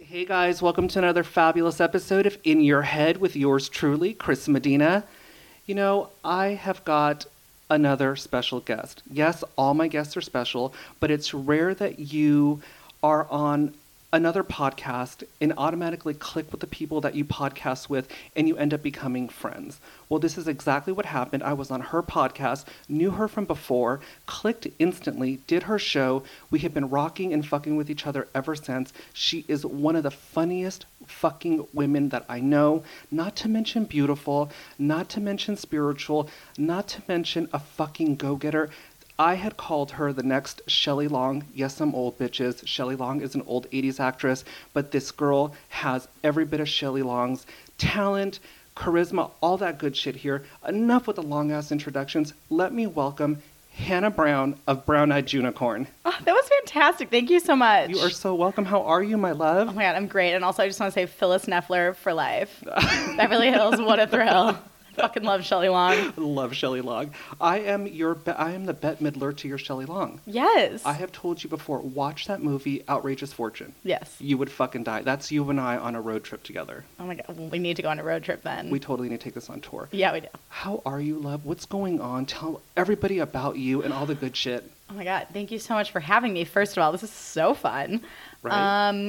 Hey guys, welcome to another fabulous episode of In Your Head with yours truly, Chris Medina. You know, I have got another special guest. Yes, all my guests are special, but it's rare that you are on another podcast and automatically click with the people that you podcast with and you end up becoming friends. Well, this is exactly what happened. I was on her podcast, knew her from before, clicked instantly, did her show. We have been rocking and fucking with each other ever since. She is one of the funniest fucking women that I know, not to mention beautiful, not to mention spiritual, not to mention a fucking go-getter. I had called her the next Shelley Long. Yes, I'm old, bitches. Shelley Long is an old 80s actress, but this girl has every bit of Shelley Long's talent, charisma, all that good shit here. Enough with the long-ass introductions. Let me welcome Hannah Brown of Brown Eyed Junicorn. Oh, that was fantastic. Thank you so much. You are so welcome. How are you, my love? Oh my God, I'm great. And also I just want to say Phyllis Neffler for life. Beverly Hills, what a thrill. Fucking love Shelley Long. Love Shelley Long. I am the Bette Midler to your Shelley Long. Yes. I have told you before, watch that movie, Outrageous Fortune. Yes. You would fucking die. That's you and I on a road trip together. Oh my God, well, we need to go on a road trip then. We totally need to take this on tour. Yeah, we do. How are you, love? What's going on? Tell everybody about you and all the good shit. Oh my God, thank you so much for having me. First of all, this is so fun. Right?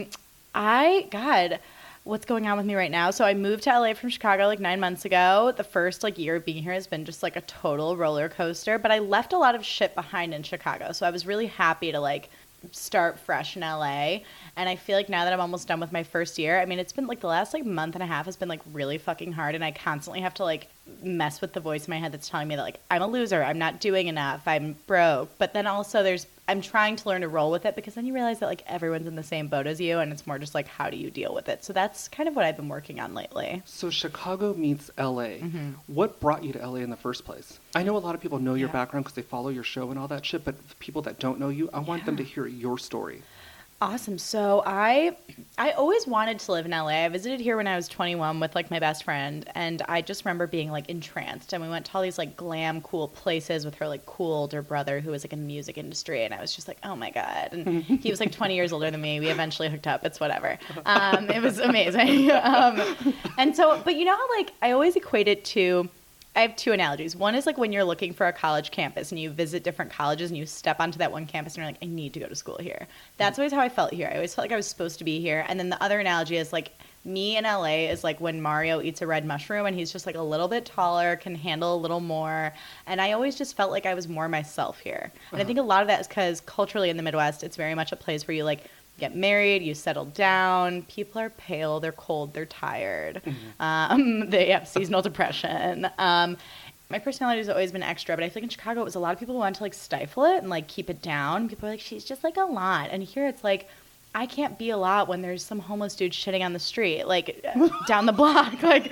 What's going on with me right now? So I moved to LA from Chicago like 9 months ago. The first year of being here has been just like a total roller coaster, but I left a lot of shit behind in Chicago. So I was really happy to start fresh in LA. And I feel like now that I'm almost done with my first year, I mean, it's been the last month and a half has been really fucking hard. And I constantly have to mess with the voice in my head that's telling me that I'm a loser, I'm not doing enough, I'm broke. But then also I'm trying to learn to roll with it, because then you realize that everyone's in the same boat as you, and it's more just how do you deal with it? So that's kind of what I've been working on lately. So Chicago meets LA. Mm-hmm. What brought you to LA in the first place? I know a lot of people know your background because they follow your show and all that shit, but the people that don't know you, I want them to hear your story. Awesome. So I always wanted to live in LA. I visited here when I was 21 with my best friend, and I just remember being entranced. And we went to all these glam cool places with her cool older brother who was in the music industry, and I was just oh my God. And he was 20 years older than me. We eventually hooked up. It's whatever. It was amazing. And so, but you know how I always equate it to, I have two analogies. One is when you're looking for a college campus and you visit different colleges and you step onto that one campus and you're I need to go to school here. That's always how I felt here. I always felt like I was supposed to be here. And then the other analogy is me in LA is when Mario eats a red mushroom and he's just a little bit taller, can handle a little more. And I always just felt like I was more myself here. And I think a lot of that is because culturally in the Midwest, it's very much a place where you get married, you settle down, people are pale, they're cold, they're tired, they have seasonal depression. My personality has always been extra, but I feel in Chicago it was a lot of people who want to stifle it and keep it down. People are she's just a lot. And here it's I can't be a lot when there's some homeless dude shitting on the street, down the block.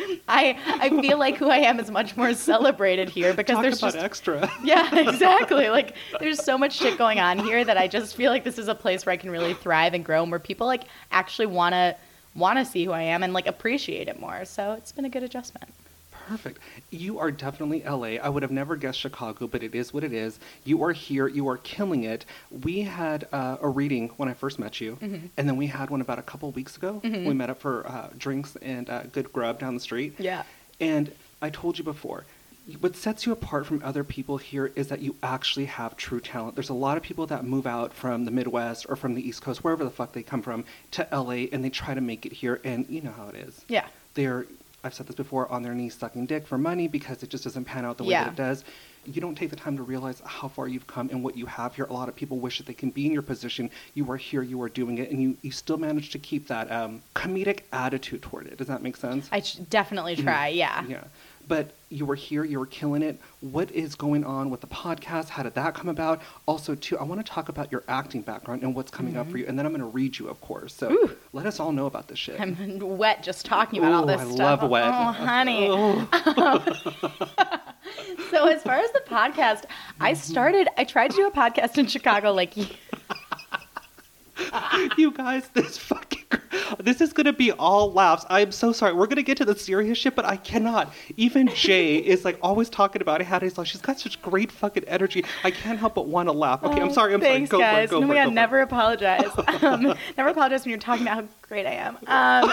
I feel who I am is much more celebrated here because there's just extra. Yeah, exactly. There's so much shit going on here that I just feel this is a place where I can really thrive and grow, and where people actually want to see who I am and appreciate it more. So it's been a good adjustment. Perfect. You are definitely LA. I would have never guessed Chicago, but it is what it is. You are here. You are killing it. We had a reading when I first met you, and then we had one about a couple weeks ago. We met up for drinks and good grub down the street. Yeah. And I told you before, what sets you apart from other people here is that you actually have true talent. There's a lot of people that move out from the Midwest or from the East Coast, wherever the fuck they come from, to LA, and they try to make it here, and you know how it is. Yeah. I've said this before, on their knees sucking dick for money because it just doesn't pan out the way that it does. You don't take the time to realize how far you've come and what you have here. A lot of people wish that they can be in your position. You are here, you are doing it, and you still manage to keep that comedic attitude toward it. Does that make sense? I definitely try, yeah. Yeah. But you were here, you were killing it. What is going on with the podcast? How did that come about? Also, too, I want to talk about your acting background and what's coming up for you. And then I'm going to read you, of course. So let us all know about this shit. I'm wet just talking about all this stuff. I love wet. Oh, honey. So as far as the podcast, I tried to do a podcast in Chicago You guys, this fucking This is going to be all laughs. I'm so sorry. We're going to get to the serious shit, but I cannot. Even Jay is like always talking about it. Hannah's like, she's got such great fucking energy. I can't help but want to laugh. Okay, I'm sorry. Thanks, sorry. Guys. Go for it. Never apologize. Never apologize when you're talking about how great I am.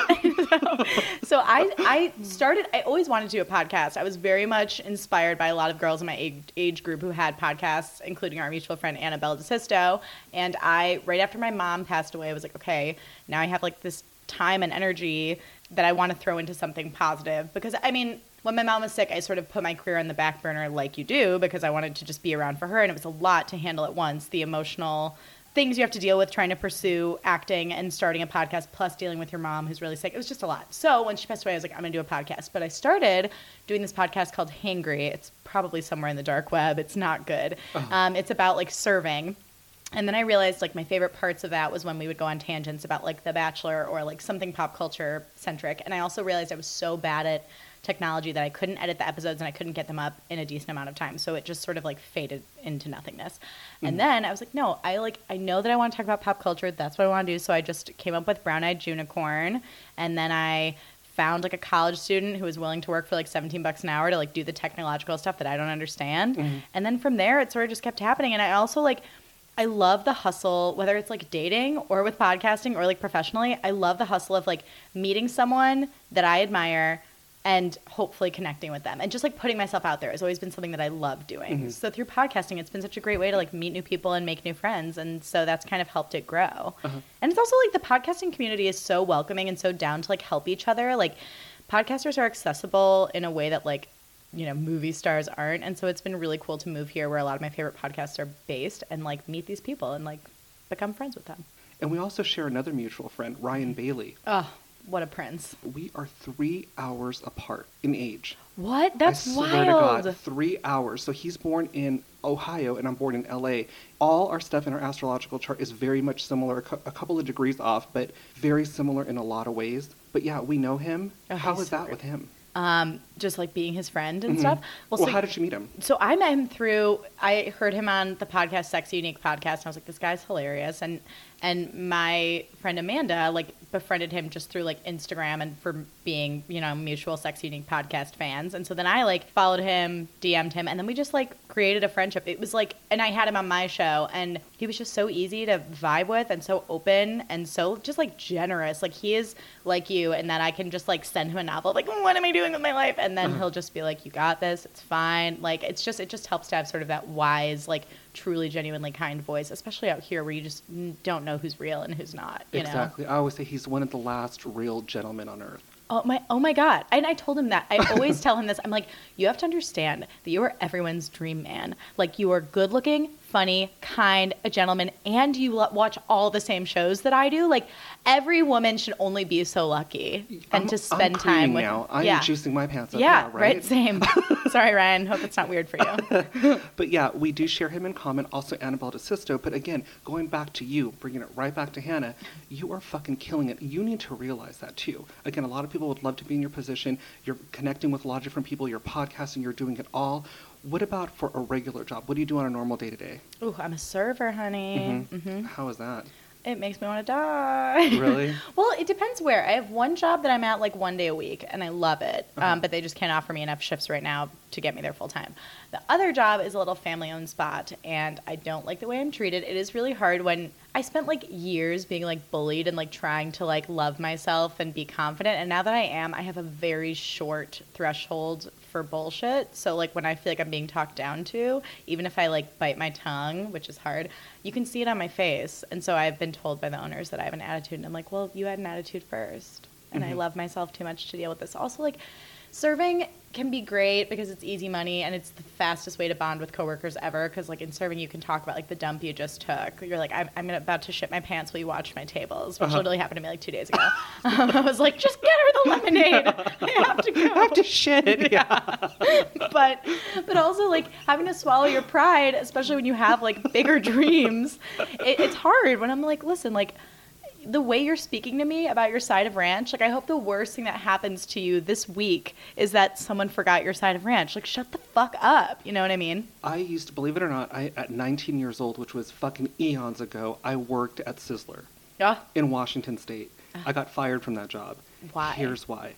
So I always wanted to do a podcast. I was very much inspired by a lot of girls in my age group who had podcasts, including our mutual friend Annabelle DeSisto. And right after my mom passed away, I was like, okay, now I have like this time and energy that I want to throw into something positive. Because, I mean, when my mom was sick, I sort of put my career on the back burner like you do because I wanted to just be around for her. And it was a lot to handle at once, the emotional things you have to deal with trying to pursue acting and starting a podcast, plus dealing with your mom who's really sick. It was just a lot. So when she passed away, I was like, I'm going to do a podcast. But I started doing this podcast called Hangry. It's probably somewhere in the dark web. It's not good. It's about like serving. And then I realized like my favorite parts of that was when we would go on tangents about like The Bachelor or like something pop culture centric. And I also realized I was so bad at technology that I couldn't edit the episodes and I couldn't get them up in a decent amount of time. So it just sort of like faded into nothingness. And then I was like, no, I know that I want to talk about pop culture. That's what I want to do. So I just came up with Brown Eyed Junicorn. And then I found like a college student who was willing to work for like $17 an hour to like do the technological stuff that I don't understand. And then from there, it sort of just kept happening. And I also I love the hustle, whether it's like dating or with podcasting or like professionally. I love the hustle of like meeting someone that I admire and hopefully connecting with them and just like putting myself out there has always been something that I love doing. So through podcasting, it's been such a great way to like meet new people and make new friends. And so that's kind of helped it grow. And it's also like the podcasting community is so welcoming and so down to like help each other. Like podcasters are accessible in a way that like, you know, movie stars aren't. And so it's been really cool to move here where a lot of my favorite podcasts are based and like meet these people and like become friends with them. And we also share another mutual friend, Ryan Bailey. Oh, what a prince. We are 3 hours apart in age. What? That's wild. I swear to God, 3 hours. So he's born in Ohio and I'm born in LA. All our stuff in our astrological chart is very much similar, a couple of degrees off, but very similar in a lot of ways. But yeah, we know him. How is that with him? Just like being his friend and stuff. Well, how did you meet him? So I met him I heard him on the podcast, Sexy Unique Podcast, and I was like, this guy's hilarious. And my friend Amanda, like, befriended him just through, like, Instagram and for being, you know, mutual Sexy Unique Podcast fans. And so then I, like, followed him, DM'd him, and then we just, like, created a friendship. It was, like, and I had him on my show, and he was just so easy to vibe with and so open and so just, like, generous. Like, he is like you in that I can just, like, send him a novel, like, what am I doing with my life? And then he'll just be like, you got this, it's fine. Like, it just helps to have sort of that wise, like, truly genuinely kind voice, especially out here where you just don't know who's real and who's not. You Exactly. know? I always say he's one of the last real gentlemen on earth. Oh my God. And I told him that. I always tell him this. I'm like, you have to understand that you are everyone's dream man. Like, you are good looking, funny, kind, a gentleman, and you watch all the same shows that I do. Like, every woman should only be so lucky and to spend time with. Now. I'm juicing my pants up. Yeah, now, right? Same. Sorry, Ryan. Hope it's not weird for you. But yeah, we do share him in common. Also, Annabelle DeSisto. But again, going back to you, bringing it right back to Hannah, you are fucking killing it. You need to realize that too. Again, a lot of people would love to be in your position. You're connecting with a lot of different people. You're podcasting. You're doing it all. What about for a regular job? What do you do on a normal day-to-day? Ooh, I'm a server, honey. How is that? It makes me want to die. Really? Well, it depends where. I have one job that I'm at like 1 day a week, and I love it. But they just can't offer me enough shifts right now to get me there full time. The other job is a little family-owned spot, and I don't like the way I'm treated. It is really hard when I spent like years being like bullied and like trying to like love myself and be confident. And now that I am, I have a very short threshold for bullshit. So like when I feel like I'm being talked down to, even if I like bite my tongue, which is hard, you can see it on my face. And so I've been told by the owners that I have an attitude, and I'm like, well, you had an attitude first. And I love myself too much to deal with this. Also, like, serving can be great because it's easy money and it's the fastest way to bond with coworkers ever. Because like in serving, you can talk about like the dump you just took. You're like, I'm about to shit my pants while you watch my tables, which literally happened to me like 2 days ago. I was like, just get her the lemonade. I have to go. I have to shit. Yeah. But also like having to swallow your pride, especially when you have like bigger dreams. It's hard when I'm like, listen, like, the way you're speaking to me about your side of ranch, like, I hope the worst thing that happens to you this week is that someone forgot your side of ranch. Like, shut the fuck up. You know what I mean? I used to, believe it or not, at 19 years old, which was fucking eons ago, I worked at Sizzler in Washington State. I got fired from that job. Why? Here's why.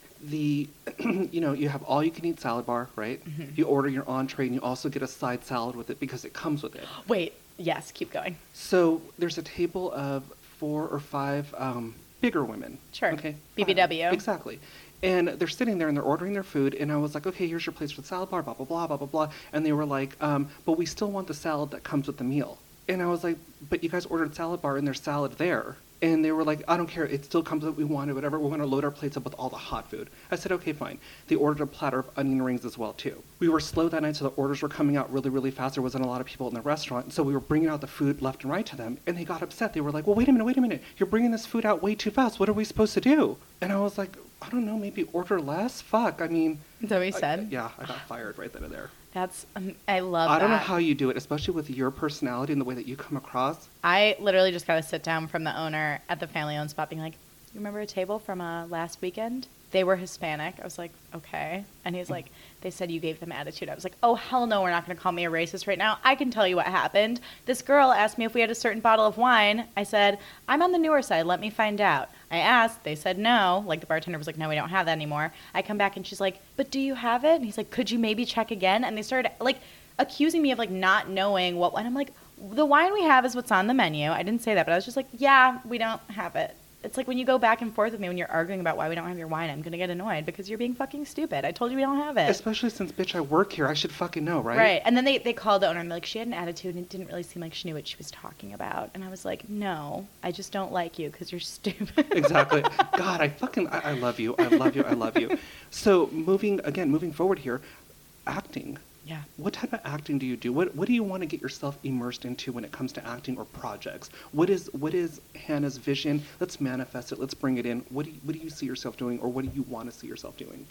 You have all you can eat salad bar, right? You order your entree and you also get a side salad with it because it comes with it. Wait, yes, keep going. So there's a table of 4 or 5 bigger women. Sure. Okay. BBW. Exactly. And they're sitting there and they're ordering their food, and I was like, okay, here's your place for the salad bar, blah, blah, blah, blah, blah, blah. And they were like, but we still want the salad that comes with the meal. And I was like, but you guys ordered salad bar and there's salad there. And they were like, I don't care. It still comes with what we wanted, whatever. We're going to load our plates up with all the hot food. I said, okay, fine. They ordered a platter of onion rings as well, too. We were slow that night, so the orders were coming out really, really fast. There wasn't a lot of people in the restaurant. So we were bringing out the food left and right to them. And they got upset. They were like, well, wait a minute. You're bringing this food out way too fast. What are we supposed to do? And I was like, I don't know, maybe order less? Fuck, I mean... Is that what you said? Yeah, I got fired right then and there. That's, I love that. I don't know how you do it, especially with your personality and the way that you come across. I literally just got a sit down from the owner at the family-owned spot being like, you remember a table from last weekend? They were Hispanic. I was like, okay. And he's like, they said you gave them attitude. I was like, oh, hell no, we're not going to call me a racist right now. I can tell you what happened. This girl asked me if we had a certain bottle of wine. I said, I'm on the newer side. Let me find out. I asked. They said no. Like, the bartender was like, no, we don't have that anymore. I come back and she's like, but do you have it? And he's like, could you maybe check again? And they started, like, accusing me of, like, not knowing what wine. I'm like, the wine we have is what's on the menu. I didn't say that, but I was just like, yeah, we don't have it. It's like when you go back and forth with me when you're arguing about why we don't have your wine, I'm going to get annoyed because you're being fucking stupid. I told you we don't have it. Especially since, bitch, I work here. I should fucking know, right? Right. And then they called the owner and they're like, she had an attitude and it didn't really seem like she knew what she was talking about. And I was like, no, I just don't like you because you're stupid. Exactly. God, I love you. I love you. I love you. So moving forward here, acting. Yeah. What type of acting do you do? What do you want to get yourself immersed into when it comes to acting or projects? What is Hannah's vision? Let's manifest it. Let's bring it in. What do you see yourself doing, or what do you want to see yourself doing?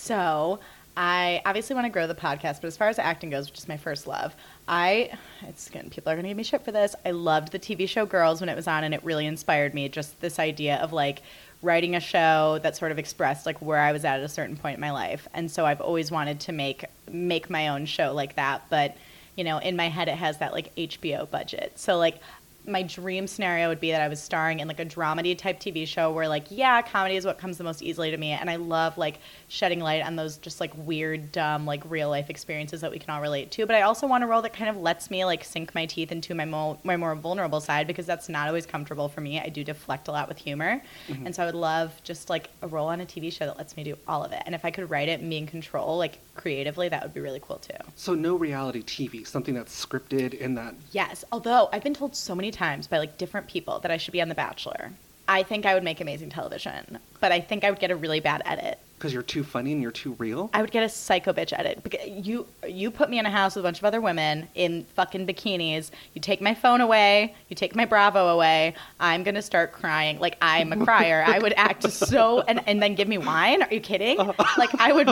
So I obviously want to grow the podcast, but as far as acting goes, which is my first love, people are going to give me shit for this. I loved the TV show Girls when it was on, and it really inspired me. Just this idea of like writing a show that sort of expressed like where I was at a certain point in my life. And so I've always wanted to make my own show like that. But, you know, in my head, it has that like HBO budget. So like my dream scenario would be that I was starring in like a dramedy type TV show where like, yeah, comedy is what comes the most easily to me. And I love like shedding light on those just like weird, dumb, like real life experiences that we can all relate to. But I also want a role that kind of lets me like sink my teeth into my more vulnerable side, because that's not always comfortable for me. I do deflect a lot with humor. Mm-hmm. And so I would love just like a role on a TV show that lets me do all of it. And if I could write it and be in control, like creatively, that would be really cool too. So no reality TV, something that's scripted and that... Yes, although I've been told so many times by like different people that I should be on The Bachelor. I think I would make amazing television, but I think I would get a really bad edit. Because you're too funny and you're too real? I would get a psycho bitch edit. You put me in a house with a bunch of other women in fucking bikinis. You take my phone away. You take my Bravo away. I'm going to start crying. Like, I'm a crier. I would act so... And then give me wine? Are you kidding? Like, I would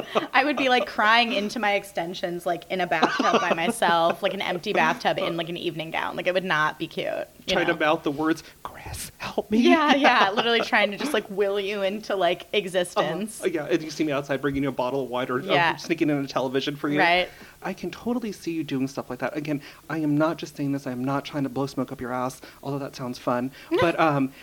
be like crying into my extensions, like in a bathtub by myself, like an empty bathtub in like an evening gown. Like, it would not be cute. Trying to mouth the words, Chris, help me. Yeah. Literally trying to just like will you into like existence. Yeah, and you see me outside bringing you a bottle of wine or sneaking in a television for you. Right. I can totally see you doing stuff like that. Again, I am not just saying this. I am not trying to blow smoke up your ass, although that sounds fun. But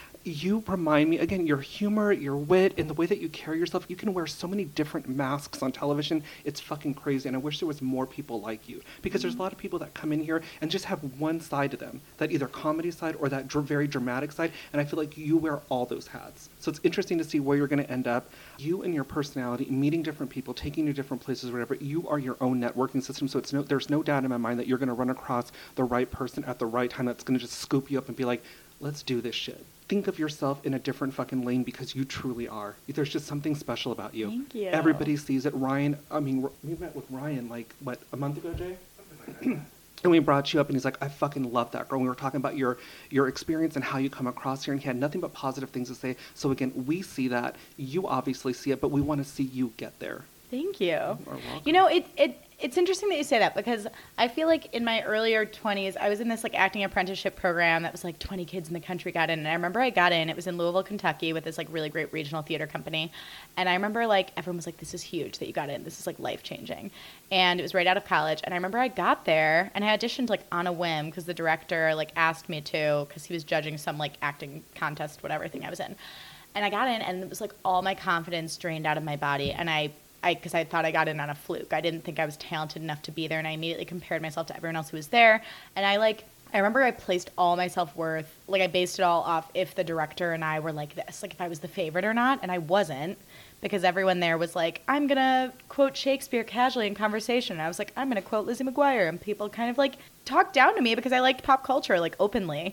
you remind me, again, your humor, your wit, and the way that you carry yourself. You can wear so many different masks on television. It's fucking crazy. And I wish there was more people like you. Because there's a lot of people that come in here and just have one side to them. That either comedy side or that very dramatic side. And I feel like you wear all those hats. So it's interesting to see where you're going to end up. You and your personality, meeting different people, taking you to different places, whatever. You are your own networking system. So there's no doubt in my mind that you're going to run across the right person at the right time that's going to just scoop you up and be like, let's do this shit. Think of yourself in a different fucking lane, because you truly are. There's just something special about you. Thank you. Everybody sees it. Ryan, we met with Ryan like, what, a month ago, Jay? Something like that. And we brought you up and he's like, I fucking love that girl. We were talking about your experience and how you come across here, and he had nothing but positive things to say. So again, we see that. You obviously see it, but we want to see you get there. Thank you. You know, it's interesting that you say that, because I feel like in my earlier 20s, I was in this like acting apprenticeship program that was like 20 kids in the country got in. And I remember I got in, it was in Louisville, Kentucky, with this like really great regional theater company. And I remember like everyone was like, this is huge that you got in. This is like life changing. And it was right out of college. And I remember I got there and I auditioned like on a whim, because the director like asked me to, because he was judging some like acting contest, whatever thing I was in. And I got in, and it was like all my confidence drained out of my body. And because I thought I got in on a fluke. I didn't think I was talented enough to be there, and I immediately compared myself to everyone else who was there. And I remember I placed all my self-worth, like I based it all off if the director and I were like this, like if I was the favorite or not, and I wasn't, because everyone there was like, I'm going to quote Shakespeare casually in conversation. And I was like, I'm going to quote Lizzie McGuire, and people kind of like talked down to me because I liked pop culture, like openly.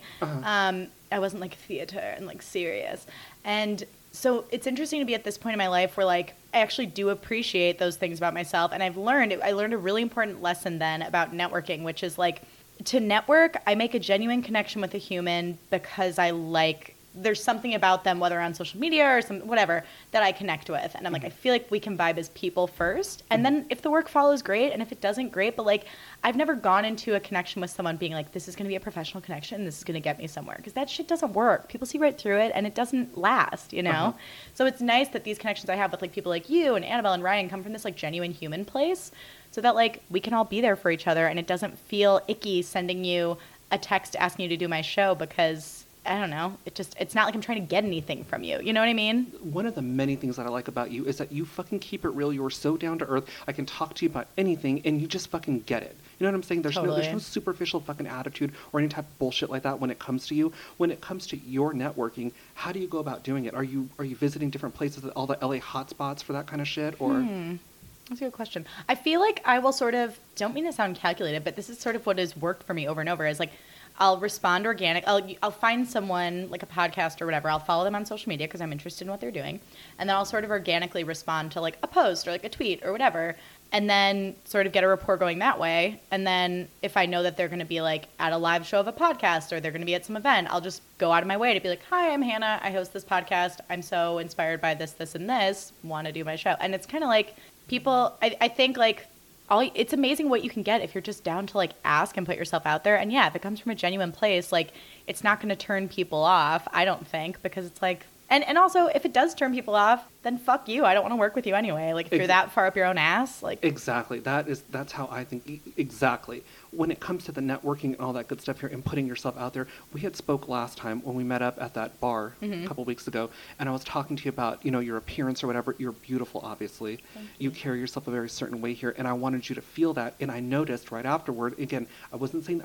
I wasn't like theater and like serious. And so it's interesting to be at this point in my life where like I actually do appreciate those things about myself. And I learned a really important lesson then about networking, which is like to network, I make a genuine connection with a human because there's something about them, whether on social media or whatever, that I connect with. And I'm like, I feel like we can vibe as people first. And then if the work follows, great. And if it doesn't, great. But like, I've never gone into a connection with someone being like, this is going to be a professional connection. This is going to get me somewhere. Because that shit doesn't work. People see right through it and it doesn't last, you know? So it's nice that these connections I have with like people like you and Annabelle and Ryan come from this like genuine human place, so that like we can all be there for each other and it doesn't feel icky sending you a text asking you to do my show because I don't know. It's not like I'm trying to get anything from you. You know what I mean? One of the many things that I like about you is that you fucking keep it real. You're so down to earth. I can talk to you about anything and you just fucking get it. You know what I'm saying? There's no superficial fucking attitude or any type of bullshit like that when it comes to you. When it comes to your networking, how do you go about doing it? Are you visiting different places, all the LA hotspots for that kind of shit, or? That's a good question. I feel like I will sort of, don't mean to sound calculated, but this is sort of what has worked for me over and over, is like I'll respond organic. I'll find someone, like a podcast or whatever. I'll follow them on social media because I'm interested in what they're doing. And then I'll sort of organically respond to like a post or like a tweet or whatever. And then sort of get a rapport going that way. And then if I know that they're going to be like at a live show of a podcast or they're going to be at some event, I'll just go out of my way to be like, hi, I'm Hannah. I host this podcast. I'm so inspired by this, this, and this. Want to do my show. And it's kind of like people, I think like, it's amazing what you can get if you're just down to like ask and put yourself out there. And yeah, if it comes from a genuine place, like it's not going to turn people off, I don't think, because it's like, and also if it does turn people off, then fuck you. I don't want to work with you anyway. Like if you're that far up your own ass, like. Exactly. That's how I think. Exactly. When it comes to the networking and all that good stuff here and putting yourself out there, we had spoke last time when we met up at that bar a couple weeks ago, and I was talking to you about, you know, your appearance or whatever. You're beautiful, obviously. You carry yourself a very certain way here, and I wanted you to feel that. And I noticed right afterward, again, I wasn't saying,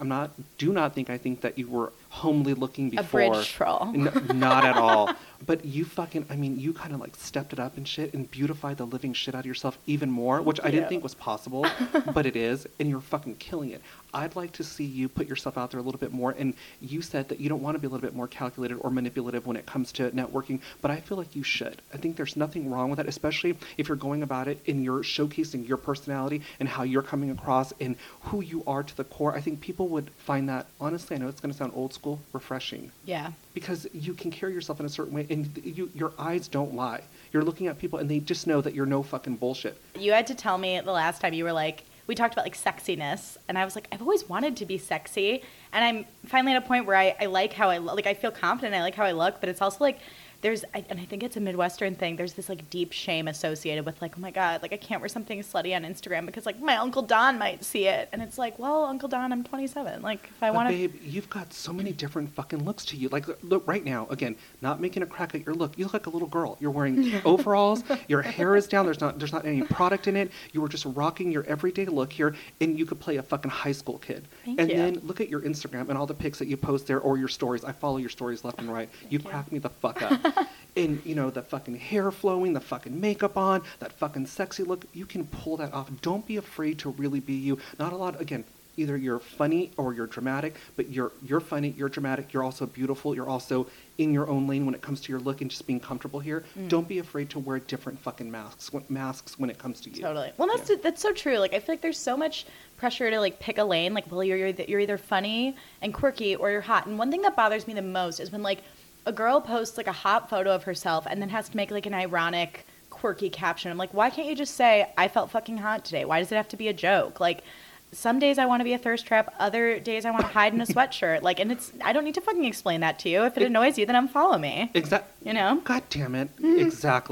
I think that you were homely looking before. A bridge troll. Not at all. But you you kind of like stepped it up and shit and beautified the living shit out of yourself even more, which I didn't think was possible, but it is, and you're fucking killing it. I'd like to see you put yourself out there a little bit more, and you said that you don't want to be a little bit more calculated or manipulative when it comes to networking, but I feel like you should. I think there's nothing wrong with that, especially if you're going about it and you're showcasing your personality and how you're coming across and who you are to the core. I think people would find that, honestly, I know it's going to sound old school, refreshing. Yeah. Because you can carry yourself in a certain way, and your eyes don't lie. You're looking at people, and they just know that you're no fucking bullshit. You had to tell me the last time, you were like, we talked about like sexiness, and I was like, I've always wanted to be sexy, and I'm finally at a point where I like how I look. Like I feel confident, I like how I look, but it's also like and I think it's a Midwestern thing, there's this like deep shame associated with like, oh my God, like I can't wear something slutty on Instagram because like my Uncle Don might see it. And it's like, well, Uncle Don, I'm 27. Like if I want to. Babe, you've got so many different fucking looks to you. Like look right now, again, not making a crack at your look. You look like a little girl. You're wearing overalls. Your hair is down. There's not any product in it. You were just rocking your everyday look here, and you could play a fucking high school kid. Thank you. Then look at your Instagram and all the pics that you post there or your stories. I follow your stories left and right. You crack me the fuck up. And, you know, the fucking hair flowing, the fucking makeup on, that fucking sexy look, you can pull that off. Don't be afraid to really be you. Not a lot, again, either you're funny or you're dramatic, but you're funny, you're dramatic, you're also beautiful, you're also in your own lane when it comes to your look and just being comfortable here. Don't be afraid to wear different fucking masks when it comes to you. Totally. Well, that's so true. Like, I feel like there's so much pressure to, like, pick a lane. Like, well, you're either funny and quirky or you're hot. And one thing that bothers me the most is when, like, a girl posts like a hot photo of herself and then has to make like an ironic, quirky caption. I'm like, why can't you just say, I felt fucking hot today? Why does it have to be a joke? Like, some days I want to be a thirst trap. Other days I want to hide in a sweatshirt. Like, and I don't need to fucking explain that to you. If it annoys you, then unfollow me. Exactly. You know? God damn it. Exactly.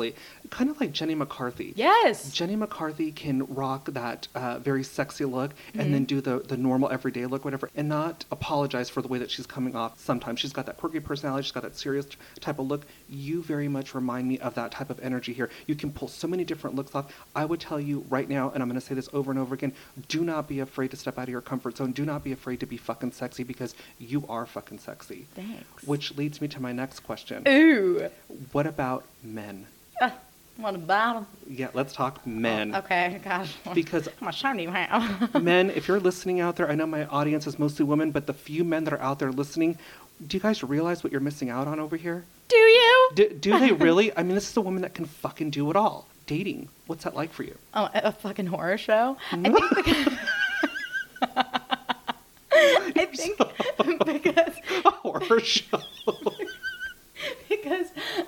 kind of like Jenny McCarthy. Yes. Jenny McCarthy can rock that very sexy look and then do the normal everyday look, whatever, and not apologize for the way that she's coming off. Sometimes she's got that quirky personality, she's got that serious type of look. You very much remind me of that type of energy here. You can pull so many different looks off. I would tell you right now, and I'm going to say this over and over again, do not be afraid to step out of your comfort zone. Do not be afraid to be fucking sexy, because you are fucking sexy. Thanks. Which leads me to my next question. Ooh. What about men? What about them? Yeah, let's talk men. Okay, gosh. Because how much time do you have? men, if you're listening out there, I know my audience is mostly women, but the few men that are out there listening, do you guys realize what you're missing out on over here? Do you? Do they really? I mean, this is a woman that can fucking do it all. Dating, what's that like for you? Oh, a fucking horror show? No. I think because a horror show. because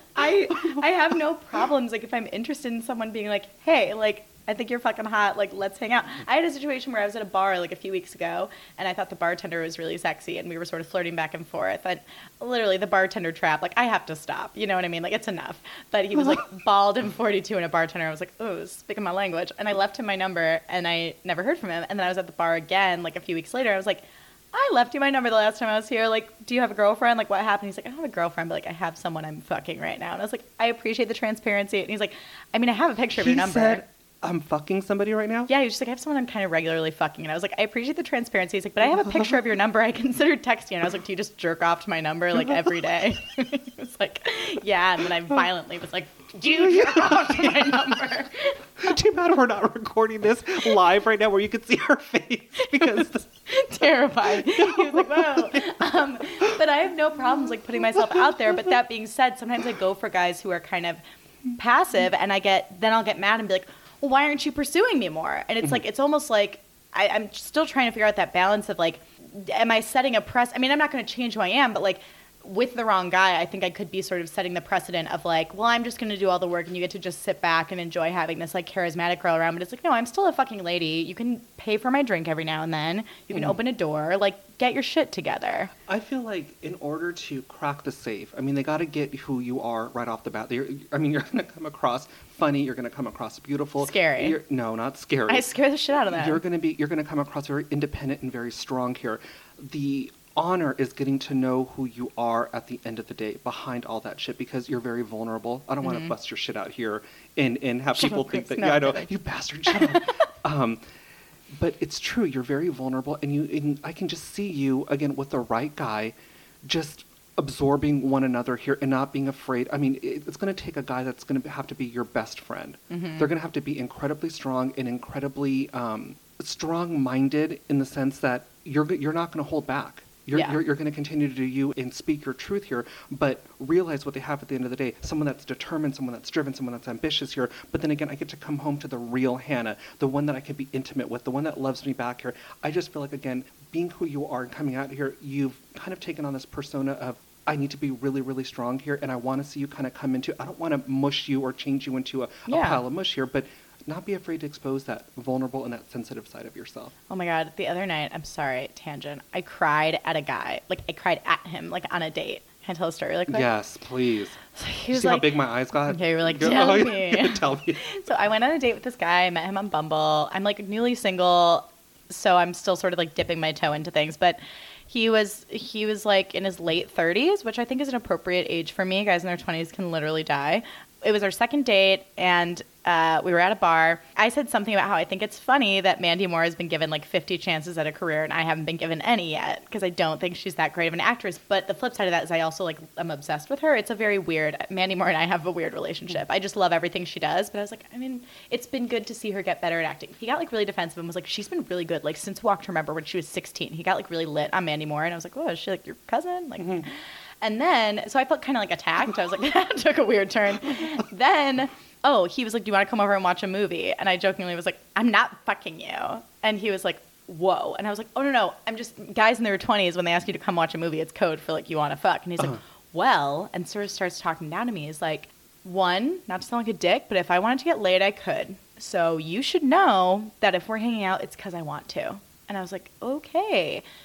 I have no problems, like, if I'm interested in someone being like, hey, like, I think you're fucking hot, like, let's hang out. I had a situation where I was at a bar, like, a few weeks ago, and I thought the bartender was really sexy, and we were sort of flirting back and forth, and literally the bartender trap, like, I have to stop, you know what I mean? Like, it's enough. But he was, like, bald and 42 and a bartender. I was like, oh, speaking my language. And I left him my number, and I never heard from him. And then I was at the bar again, like, a few weeks later. I was like, I left you my number the last time I was here. Like, do you have a girlfriend? Like, what happened? He's like, I don't have a girlfriend, but, like, I have someone I'm fucking right now. And I was like, I appreciate the transparency. And he's like, I mean, I have a picture of your number. He said, I'm fucking somebody right now? Yeah, he was just like, I have someone I'm kind of regularly fucking. And I was like, I appreciate the transparency. He's like, but I have a picture of your number. I considered texting you. And I was like, do you just jerk off to my number, like, every day? He was like, yeah. And then I violently was like, do you jerk off to my number? Too bad we're not recording this live right now where you can see her face, because terrified. He was like, whoa. But I have no problems, like, putting myself out there. But that being said, sometimes I go for guys who are kind of passive, and then I'll get mad and be like, well, why aren't you pursuing me more? And it's like, it's almost like I'm still trying to figure out that balance of, like, am I setting a I mean, I'm not going to change who I am, but, like, with the wrong guy, I think I could be sort of setting the precedent of, like, well, I'm just going to do all the work and you get to just sit back and enjoy having this, like, charismatic girl around. But it's like, no, I'm still a fucking lady. You can pay for my drink every now and then. You can open a door. Like, get your shit together. I feel like in order to crack the safe, I mean, they got to get who you are right off the bat. You're going to come across funny. You're going to come across beautiful. Scary. No, not scary. I scare the shit out of them. You're going to come across very independent and very strong here. The honor is getting to know who you are at the end of the day behind all that shit, because you're very vulnerable. I don't want to bust your shit out here and have people think that, yeah, I know, you bastard, shut up. But it's true, you're very vulnerable, and I can just see you, again, with the right guy, just absorbing one another here and not being afraid. I mean, it's going to take a guy that's going to have to be your best friend. They're going to have to be incredibly strong and incredibly strong-minded, in the sense that you're not going to hold back. You're going to continue to do you and speak your truth here, but realize what they have at the end of the day. Someone that's determined, someone that's driven, someone that's ambitious here. But then again, I get to come home to the real Hannah, the one that I can be intimate with, the one that loves me back here. I just feel like, again, being who you are and coming out here, you've kind of taken on this persona of, I need to be really, really strong here, and I want to see you kind of come into, I don't want to mush you or change you into a pile of mush here, but not be afraid to expose that vulnerable and that sensitive side of yourself. Oh my God. The other night, I'm sorry, tangent, I cried at a guy. Like, I cried at him, like, on a date. Can I tell a story really quick? Yes, please. So he was See like, how big my eyes got? Okay, you were like, tell me. Tell me. So I went on a date with this guy. I met him on Bumble. I'm, like, newly single, so I'm still sort of, like, dipping my toe into things. But he was like, in his late 30s, which I think is an appropriate age for me. Guys in their 20s can literally die. It was our second date, and we were at a bar. I said something about how I think it's funny that Mandy Moore has been given like 50 chances at a career, and I haven't been given any yet, because I don't think she's that great of an actress. But the flip side of that is I also, like, I'm obsessed with her. It's a very weird, Mandy Moore and I have a weird relationship. I just love everything she does. But I was like, I mean, it's been good to see her get better at acting. He got, like, really defensive and was like, she's been really good, like, since Walk to Remember when she was 16. He got, like, really lit on Mandy Moore, and I was like, oh, is she, like, your cousin? Like, And then, so I felt kind of, like, attacked. I was like, that took a weird turn. Then, he was like, do you want to come over and watch a movie? And I jokingly was like, I'm not fucking you. And he was like, whoa. And I was like, oh, no. I'm just, guys in their 20s, when they ask you to come watch a movie, it's code for, like, you want to fuck. And he's like, well, and sort of starts talking down to me. He's like, one, not to sound like a dick, but if I wanted to get laid, I could. So you should know that if we're hanging out, it's because I want to. And I was like, okay.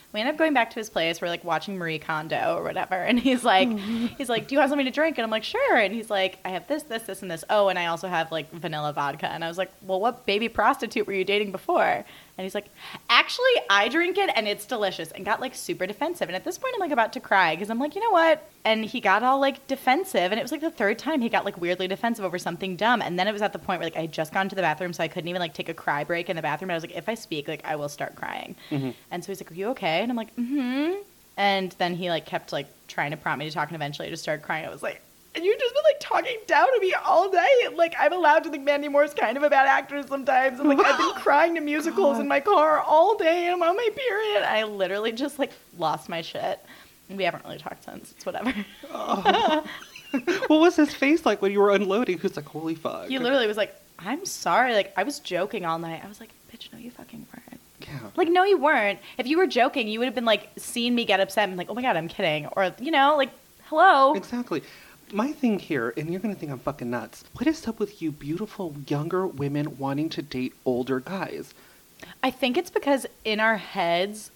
We end up going back to his place. We're like watching Marie Kondo or whatever. And he's like, do you want something to drink? And I'm like, sure. And he's like, I have this, and this. Oh, and I also have like vanilla vodka. And I was like, well, what baby prostitute were you dating before? And he's like, actually, I drink it and it's delicious, and got like super defensive. And at this point, I'm like about to cry because I'm like, you know what? And he got all like defensive. And it was like the third time he got like weirdly defensive over something dumb. And then it was at the point where like I had just gone to the bathroom, so I couldn't even like take a cry break in the bathroom. And I was like, if I speak, like I will start crying. Mm-hmm. And so he's like, are you okay? And I'm like, mm-hmm. And then he like kept like trying to prompt me to talk, and eventually I just started crying. I was like, and you've just been like talking down to me all day. Like I'm allowed to think Mandy Moore's kind of a bad actress sometimes. And like I've been crying to musicals in my car all day, and I'm on my period. I literally just like lost my shit. We haven't really talked since. It's whatever. Oh. What was his face like when you were unloading? He was like, holy fuck. He literally was like, I'm sorry. Like I was joking all night. I was like, bitch, no, you fucking weren't. Yeah. Like, no, you weren't. If you were joking, you would have been like, seen me get upset and like, oh my God, I'm kidding. Or, you know, like, hello. Exactly. My thing here, and you're going to think I'm fucking nuts, what is up with you beautiful younger women wanting to date older guys? I think it's because in our heads,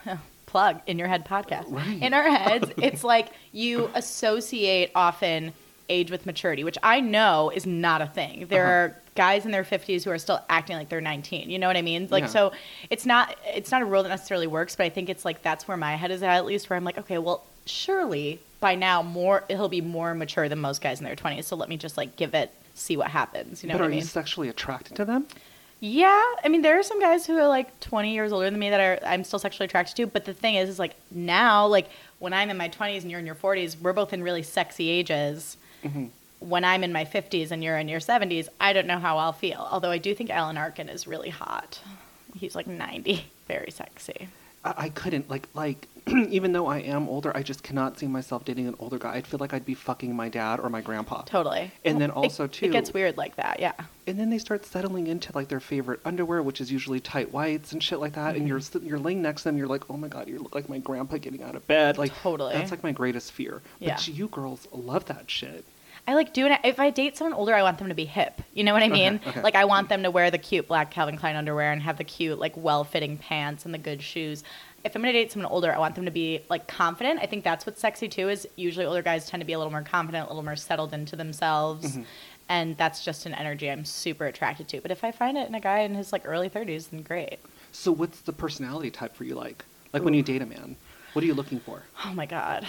plug In Your Head podcast. Right. In our heads, it's like you associate often age with maturity, which I know is not a thing. There are guys in their 50s who are still acting like they're 19. You know what I mean? Like, so it's not a rule that necessarily works, but I think it's like that's where my head is at least, where I'm like, okay, well, surely by now he'll be more mature than most guys in their 20s. So let me just like see what happens. You know what I mean? But are you sexually attracted to them? Yeah. I mean, there are some guys who are like 20 years older than me that I'm still sexually attracted to. But the thing is like now, like when I'm in my 20s and you're in your 40s, we're both in really sexy ages. Mm-hmm. When I'm in my 50s and you're in your 70s, I don't know how I'll feel. Although I do think Alan Arkin is really hot. He's like 90. Very sexy. I couldn't, like, even though I am older, I just cannot see myself dating an older guy. I'd feel like I'd be fucking my dad or my grandpa. Totally. And then also, too... It gets weird like that, yeah. And then they start settling into, like, their favorite underwear, which is usually tight whites and shit like that. Mm-hmm. And you're laying next to them, you're like, oh my God, you look like my grandpa getting out of bed. Like, totally. That's, like, my greatest fear. Yeah. But you girls love that shit. I like doing it. If I date someone older, I want them to be hip. You know what I mean? Okay. Like, I want them to wear the cute black Calvin Klein underwear and have the cute, like, well-fitting pants and the good shoes. If I'm going to date someone older, I want them to be, like, confident. I think that's what's sexy, too, is usually older guys tend to be a little more confident, a little more settled into themselves. Mm-hmm. And that's just an energy I'm super attracted to. But if I find it in a guy in his, like, early 30s, then great. So what's the personality type for you like? Like, when you date a man, what are you looking for? Oh, my God.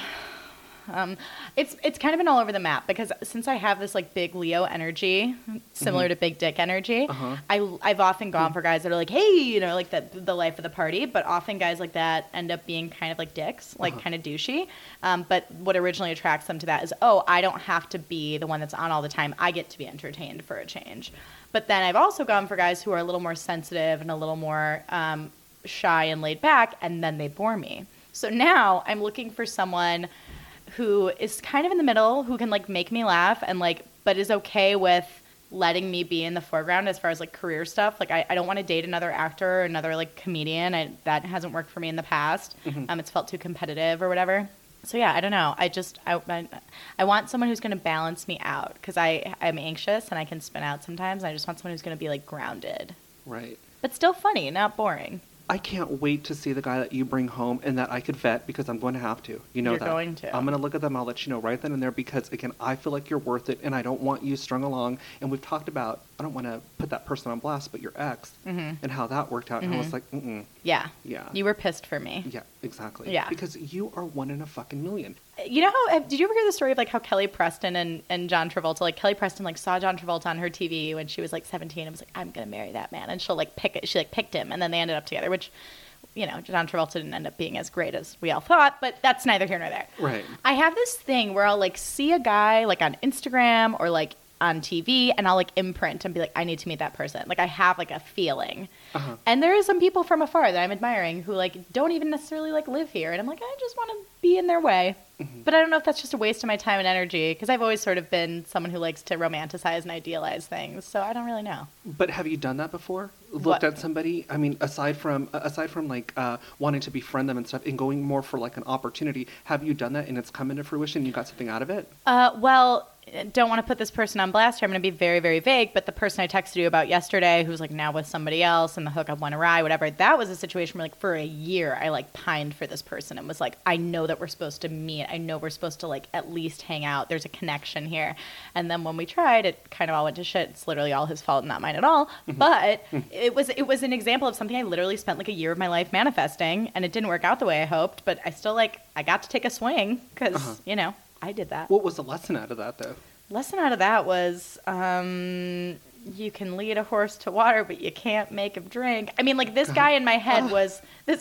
It's kind of been all over the map because since I have this like big Leo energy, similar to big dick energy, I've often gone for guys that are like, hey, you know, like the life of the party, but often guys like that end up being kind of like dicks, like kind of douchey. But what originally attracts them to that is, oh, I don't have to be the one that's on all the time. I get to be entertained for a change. But then I've also gone for guys who are a little more sensitive and a little more shy and laid back, and then they bore me. So now I'm looking for someone who is kind of in the middle, who can like make me laugh and like, but is okay with letting me be in the foreground as far as like career stuff. Like I don't want to date another actor or another like comedian. That hasn't worked for me in the past. Mm-hmm. It's felt too competitive or whatever. So yeah, I don't know. I want someone who's going to balance me out because I'm anxious and I can spin out sometimes. And I just want someone who's going to be like grounded. Right. But still funny, not boring. I can't wait to see the guy that you bring home and that I could vet because I'm going to have to. You know You're that. You're going to. I'm going to look at them. I'll let you know right then and there because, again, I feel like you're worth it and I don't want you strung along. And we've talked about, I don't want to put that person on blast, but your ex and how that worked out. And I was like, Yeah. Yeah. You were pissed for me. Yeah, exactly. Yeah. Because you are one in a fucking million. You know how, did you ever hear the story of like how Kelly Preston and John Travolta, like Kelly Preston like saw John Travolta on her TV when she was like 17 and was like, I'm going to marry that man. And she'll like she like picked him and then they ended up together, which, you know, John Travolta didn't end up being as great as we all thought, but that's neither here nor there. Right. I have this thing where I'll like see a guy like on Instagram or like on TV and I'll like imprint and be like, I need to meet that person. Like I have like a feeling. And there are some people from afar that I'm admiring who like don't even necessarily like live here. And I'm like, I just want to be in their way. But I don't know if that's just a waste of my time and energy because I've always sort of been someone who likes to romanticize and idealize things. So I don't really know. But have you done that before? Looked at somebody? I mean, aside from like wanting to befriend them and stuff and going more for like an opportunity, have you done that and it's come into fruition and you got something out of it? Well, don't want to put this person on blast here. I'm going to be very, very vague, but the person I texted you about yesterday, who's like now with somebody else and the hookup went awry, whatever, that was a situation where like for a year I like pined for this person and was like, I know that we're supposed to meet. I know we're supposed to like at least hang out. There's a connection here. And then when we tried, it kind of all went to shit. It's literally all his fault, not mine at all. But it was an example of something I literally spent like a year of my life manifesting, and it didn't work out the way I hoped, but I still like, I got to take a swing because, you know, I did that. What was the lesson out of that, though? Lesson out of that was you can lead a horse to water, but you can't make him drink. I mean, like, this guy in my head was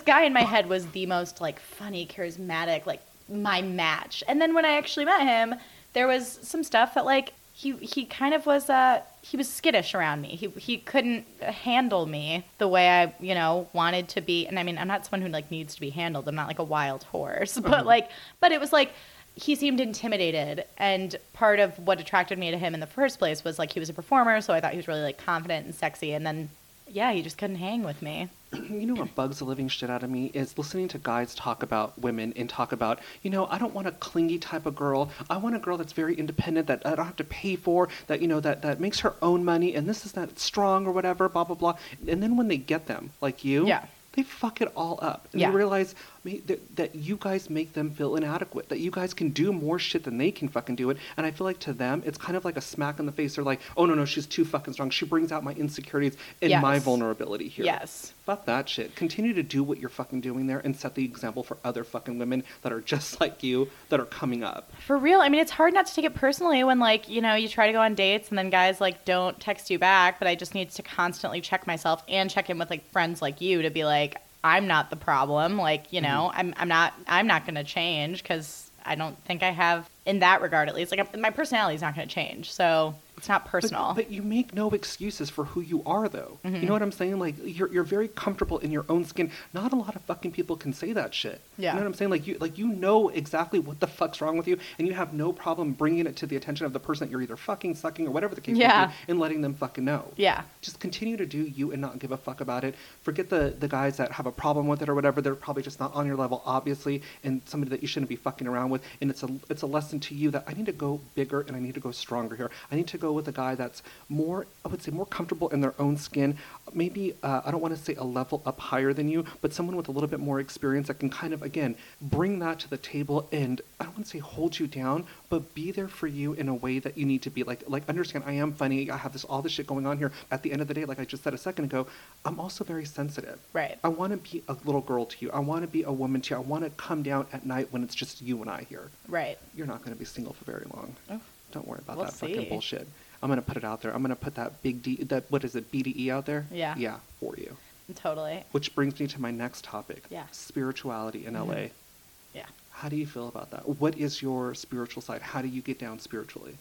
the most, like, funny, charismatic, like, my match. And then when I actually met him, there was some stuff that, like, he kind of was, he was skittish around me. He couldn't handle me the way I, you know, wanted to be. And I mean, I'm not someone who, like, needs to be handled. I'm not, like, a wild horse. But, like, but it was, like, he seemed intimidated, and part of what attracted me to him in the first place was, like, he was a performer, so I thought he was really, like, confident and sexy, and then, yeah, he just couldn't hang with me. You know what bugs the living shit out of me is listening to guys talk about women and talk about, you know, I don't want a clingy type of girl. I want a girl that's very independent, that I don't have to pay for, that, you know, that makes her own money, and this is not strong or whatever, blah, blah, blah. And then when they get them, like you, Yeah. they fuck it all up. And Yeah. you realize that you guys make them feel inadequate, that you guys can do more shit than they can fucking do it. And I feel like to them, it's kind of like a smack in the face. They're like, oh, no, she's too fucking strong. She brings out my insecurities and my Yes. vulnerability here. Yes. Fuck that shit. Continue to do what you're fucking doing there and set the example for other fucking women that are just like you, that are coming up. For real. I mean, it's hard not to take it personally when, like, you know, you try to go on dates and then guys, like, don't text you back, but I just need to constantly check myself and check in with, like, friends like you to be like, I'm not the problem. Like, you know, I'm not going to change because I don't think I have, in that regard at least, like, my personality is not going to change. So it's not personal. But you make no excuses for who you are, though. You know what I'm saying? Like, you're very comfortable in your own skin. Not a lot of fucking people can say that shit. Yeah. You know what I'm saying? Like you know exactly what the fuck's wrong with you, and you have no problem bringing it to the attention of the person that you're either fucking, sucking, or whatever the case may be, and letting them fucking know. Yeah. Just continue to do you and not give a fuck about it. Forget the guys that have a problem with it or whatever. They're probably just not on your level, obviously, and somebody that you shouldn't be fucking around with. And it's a lesson to you that I need to go bigger and I need to go stronger here. I need to go with a guy that's more, I would say, more comfortable in their own skin. Maybe, I don't want to say a level up higher than you, but someone with a little bit more experience that can kind of, again, bring that to the table and, I don't want to say hold you down, but be there for you in a way that you need to be. Like understand, I am funny, I have all this shit going on here. At the end of the day, like I just said a second ago, I'm also very sensitive. Right. I want to be a little girl to you. I want to be a woman to you. I want to come down at night when it's just you and I here. Right. You're not going to be single for very long. Oh. Don't worry about We'll that see. fucking bullshit. I'm going to put it out there. I'm going to put that big D, that, what is it, BDE out there? Yeah. Yeah, for you. Totally. Which brings me to my next topic. Yeah. Spirituality in LA. Yeah. How do you feel about that? What is your spiritual side? How do you get down spiritually?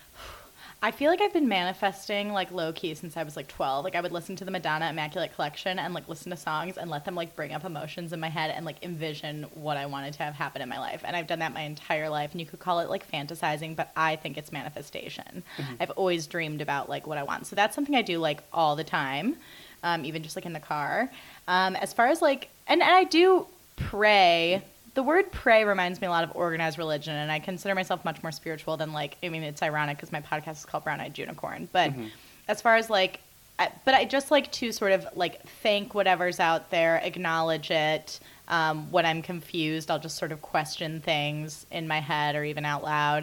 I feel like I've been manifesting, like, low-key since I was, like, 12. Like, I would listen to the Madonna Immaculate Collection and, like, listen to songs and let them, like, bring up emotions in my head and, like, envision what I wanted to have happen in my life. And I've done that my entire life, and you could call it, like, fantasizing, but I think it's manifestation. I've always dreamed about, like, what I want. So that's something I do, like, all the time, even just, like, in the car. As far as, like, and I do pray. The word pray reminds me a lot of organized religion, and I consider myself much more spiritual than, like, I mean, it's ironic because my podcast is called Brown Eyed Unicorn. But as far as, like, but I just like to sort of, like, thank whatever's out there, acknowledge it. When I'm confused, I'll just sort of question things in my head or even out loud.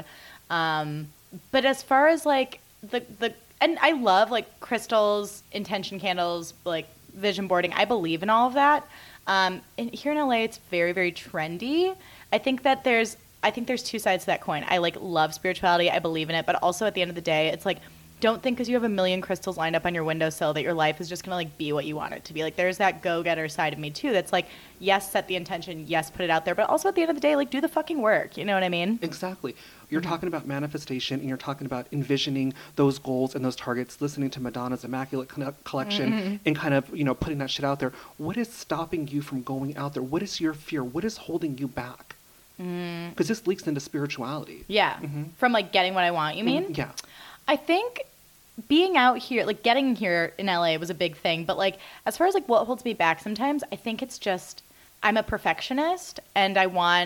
But as far as, like, and I love, like, crystals, intention candles, like, vision boarding. I believe in all of that. And here in LA, it's very, very trendy. I think there's two sides to that coin. I, like, love spirituality. I believe in it. But also at the end of the day, it's like, don't think because you have a million crystals lined up on your windowsill that your life is just going to, like, be what you want it to be. Like, there's that go-getter side of me, too, that's like, yes, set the intention, yes, put it out there, but also at the end of the day, like, do the fucking work. You know what I mean? Exactly. You're talking about manifestation, and you're talking about envisioning those goals and those targets, listening to Madonna's Immaculate Collection, and kind of, you know, putting that shit out there. What is stopping you from going out there? What is your fear? What is holding you back? Because this leaks into spirituality. Yeah. From, like, getting what I want, you mean? Yeah. I think being out here, like, getting here in LA was a big thing. But, like, as far as, like, what holds me back sometimes, I think it's just I'm a perfectionist, and I want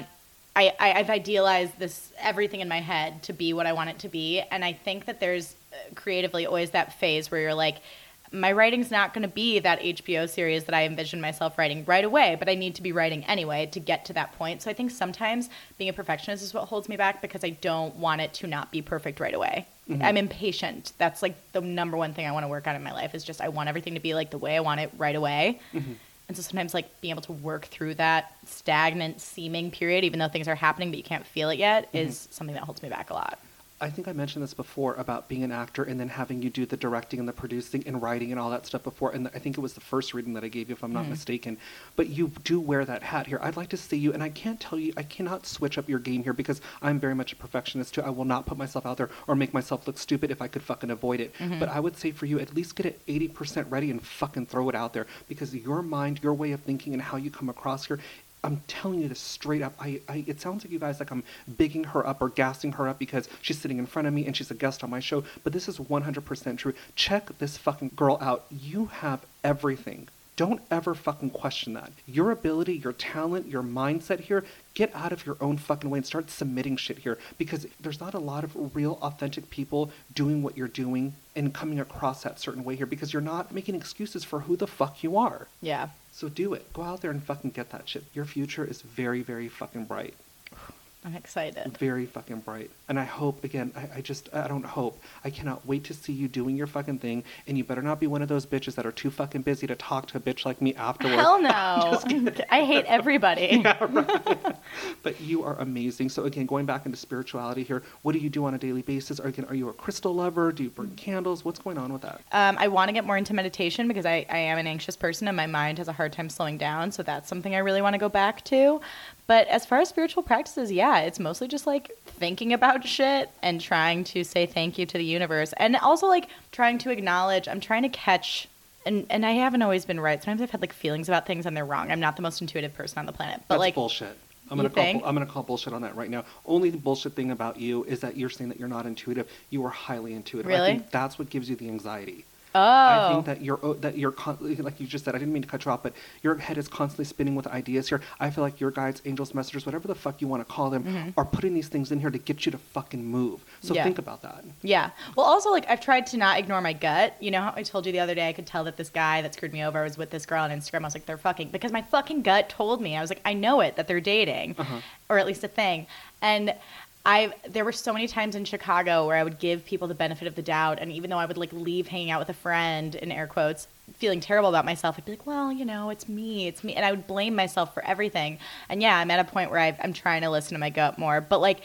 I've idealized this everything in my head to be what I want it to be. And I think that there's creatively always that phase where you're like, my writing's not going to be that HBO series that I envision myself writing right away, but I need to be writing anyway to get to that point. So I think sometimes being a perfectionist is what holds me back because I don't want it to not be perfect right away. Mm-hmm. I'm impatient. That's like the number one thing I want to work on in my life is just I want everything to be like the way I want it right away. Mm-hmm. And so sometimes like being able to work through that stagnant seeming period, even though things are happening but you can't feel it yet, mm-hmm. is something that holds me back a lot. I think I mentioned this before about being an actor and then having you do the directing and the producing and writing and all that stuff before. And I think it was the first reading that I gave you, if I'm not mistaken. But you do wear that hat here. I'd like to see you, and I can't tell you, I cannot switch up your game here because I'm very much a perfectionist too. I will not put myself out there or make myself look stupid if I could fucking avoid it. Mm-hmm. But I would say for you, at least get it 80% ready and fucking throw it out there because your mind, your way of thinking and how you come across here, I'm telling you this straight up. It sounds like you guys like I'm bigging her up or gassing her up because she's sitting in front of me and she's a guest on my show. But this is 100% true. Check this fucking girl out. You have everything. Don't ever fucking question that. Your ability, your talent, your mindset here, get out of your own fucking way and start submitting shit here because there's not a lot of real authentic people doing what you're doing and coming across that certain way here because you're not making excuses for who the fuck you are. Yeah. So do it. Go out there and fucking get that shit. Your future is very, very fucking bright. I'm excited. Very fucking bright. And I hope, again, I don't hope. I cannot wait to see you doing your fucking thing. And you better not be one of those bitches that are too fucking busy to talk to a bitch like me afterwards. Hell no. I hate everybody. Yeah, right. But you are amazing. So again, going back into spirituality here, what do you do on a daily basis? Are you a crystal lover? Do you burn candles? What's going on with that? I want to get more into meditation because I am an anxious person and my mind has a hard time slowing down. So that's something I really want to go back to. But as far as spiritual practices, yeah, it's mostly just like thinking about shit and trying to say thank you to the universe. And also like trying to acknowledge, I'm trying to catch, and I haven't always been right. Sometimes I've had like feelings about things and they're wrong. I'm not the most intuitive person on the planet. But that's like bullshit. I'm gonna call bullshit on that right now. Only the bullshit thing about you is that you're saying that you're not intuitive. You are highly intuitive. Really? I think that's what gives you the anxiety. Oh. I think that you're like you just said, I didn't mean to cut you off, but your head is constantly spinning with ideas here. I feel like your guides, angels, messengers, whatever the fuck you want to call them, are putting these things in here to get you to fucking move. So think about that. Yeah. Well, also, like, I've tried to not ignore my gut. You know how I told you the other day I could tell that this guy that screwed me over was with this girl on Instagram. I was like, they're fucking. Because my fucking gut told me. I was like, I know it, that they're dating. Or at least a thing. And there were so many times in Chicago where I would give people the benefit of the doubt, and even though I would like leave hanging out with a friend in air quotes, feeling terrible about myself, I'd be like, well, you know, it's me, and I would blame myself for everything. And yeah, I'm at a point where I'm trying to listen to my gut more, but like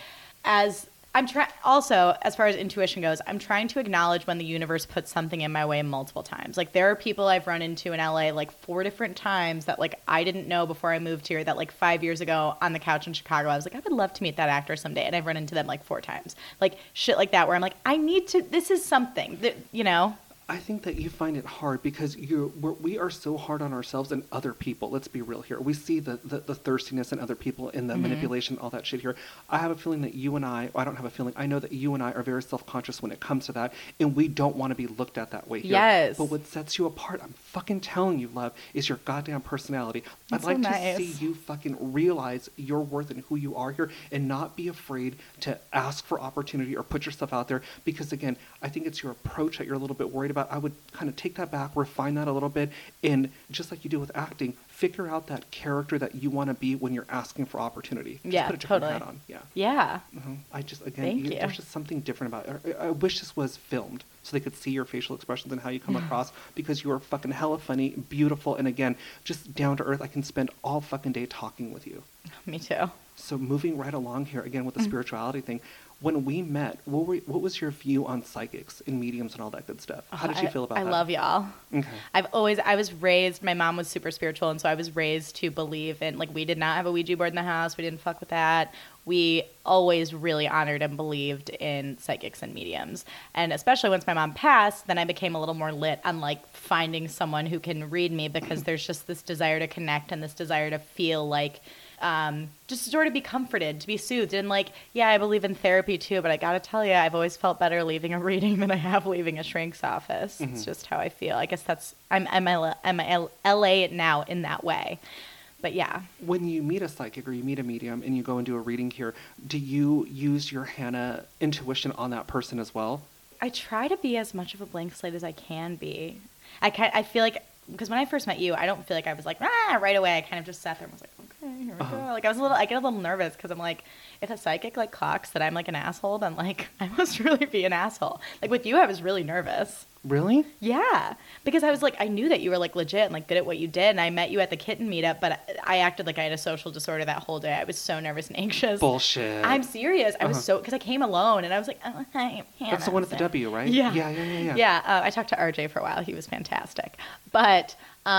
also, as far as intuition goes, I'm trying to acknowledge when the universe puts something in my way multiple times. Like, there are people I've run into in LA like 4 different times that like I didn't know before I moved here, that like 5 years ago on the couch in Chicago, I was like, I would love to meet that actor someday. And I've run into them like 4 times. Like shit like that where I'm like, this is something that, you know? I think that you find it hard because we are so hard on ourselves and other people. Let's be real here. We see the thirstiness in other people and the manipulation, all that shit here. I have a feeling that you and I don't have a feeling. I know that you and I are very self-conscious when it comes to that, and we don't want to be looked at that way here. Yes. But what sets you apart, I'm fucking telling you, love, is your goddamn personality. I'd like to see you fucking realize your worth and who you are here and not be afraid to ask for opportunity or put yourself out there because, again, I think it's your approach that you're a little bit worried about. I would kind of take that back, refine that a little bit, and just like you do with acting, figure out that character that you want to be when you're asking for opportunity. Just put a different hat on. Yeah. I just, again, there's just something different about it. I wish this was filmed so they could see your facial expressions and how you come across because you are fucking hella funny, beautiful, and again, just down to earth. I can spend all fucking day talking with you. Me too. So moving right along here, again, with the spirituality thing, when we met, what was your view on psychics and mediums and all that good stuff? How did you feel about that? I love y'all. Okay. I was raised, my mom was super spiritual, and so I was raised to believe in, like, we did not have a Ouija board in the house. We didn't fuck with that. We always really honored and believed in psychics and mediums. And especially once my mom passed, then I became a little more lit on, like, finding someone who can read me because there's just this desire to connect and this desire to feel like, just to sort of be comforted, to be soothed. And like, yeah, I believe in therapy too, but I gotta tell you, I've always felt better leaving a reading than I have leaving a shrink's office. It's just how I feel. I guess I'm LA now in that way. But yeah. When you meet a psychic or you meet a medium and you go and do a reading here, do you use your Hannah intuition on that person as well? I try to be as much of a blank slate as I can be. I feel like, because when I first met you, I don't feel like I was like, right away. I kind of just sat there and was like, okay, here we go. Like, I get a little nervous because I'm like, if a psychic like clocks that I'm like an asshole, then like I must really be an asshole. Like with you, I was really nervous. Really? Yeah, because I was like, I knew that you were like legit and like good at what you did, and I met you at the kitten meetup, but I acted like I had a social disorder that whole day. I was so nervous and anxious. Bullshit. I'm serious. I was so, because I came alone and I was like, oh, hi, Hannah. That's the one at the W, right? Yeah. Yeah. Yeah, I talked to RJ for a while. He was fantastic. But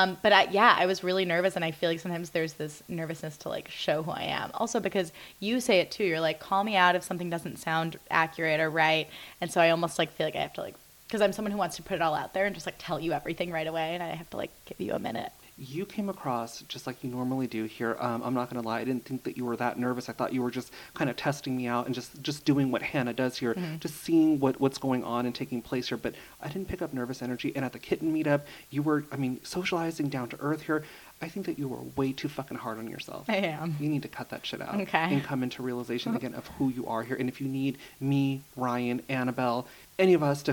I was really nervous, and I feel like sometimes there's this nervousness to like show who I am. Also because you say it too. You're like, call me out if something doesn't sound accurate or right. And so I almost like feel like I have to like, because I'm someone who wants to put it all out there and just like tell you everything right away, and I have to like give you a minute. You came across just like you normally do here. I'm not going to lie. I didn't think that you were that nervous. I thought you were just kind of testing me out and just doing what Hannah does here, just seeing what's going on and taking place here. But I didn't pick up nervous energy. And at the kitten meetup, you were, socializing down to earth here. I think that you were way too fucking hard on yourself. I am. You need to cut that shit out. Okay. And come into realization again of who you are here. And if you need me, Ryan, Annabelle, any of us to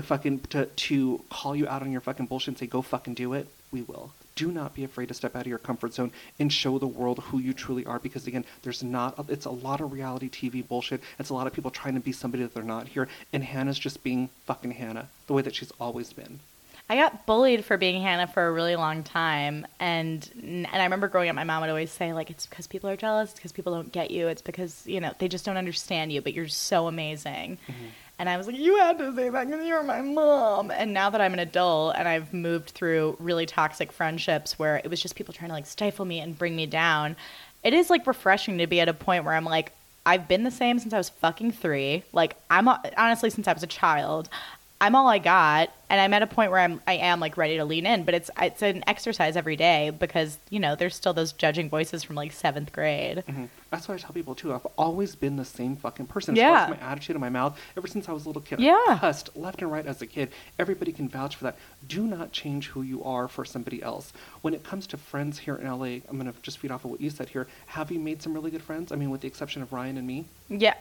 call you out on your fucking bullshit and say, go fucking do it, we will. Do not be afraid to step out of your comfort zone and show the world who you truly are, because again, it's a lot of reality TV bullshit. It's a lot of people trying to be somebody that they're not here. And Hannah's just being fucking Hannah, the way that she's always been. I got bullied for being Hannah for a really long time, and I remember growing up, my mom would always say, like, it's because people are jealous, it's because people don't get you, it's because, they just don't understand you, but you're so amazing. Mm-hmm. And I was like, you had to say that because you're my mom. And now that I'm an adult and I've moved through really toxic friendships where it was just people trying to like stifle me and bring me down, it is like refreshing to be at a point where I'm like, I've been the same since I was fucking 3. Like, I'm honestly, since I was a child, I'm all I got, and I'm at a point where I am like ready to lean in, but it's an exercise every day because, there's still those judging voices from like 7th grade. Mm-hmm. That's what I tell people too. I've always been the same fucking person. Yeah. As far as my attitude in my mouth, ever since I was a little kid. Yeah. I cussed left and right as a kid. Everybody can vouch for that. Do not change who you are for somebody else. When it comes to friends here in LA, I'm going to just feed off of what you said here. Have you made some really good friends? I mean, with the exception of Ryan and me? Yeah.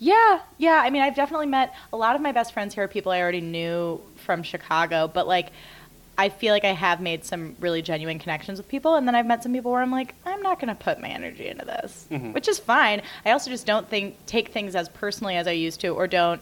I mean, I've definitely met a lot of my best friends here are people I already knew from Chicago, but like, I feel like I have made some really genuine connections with people, and then I've met some people where I'm like, I'm not going to put my energy into this, which is fine. I also just don't take things as personally as I used to, or don't,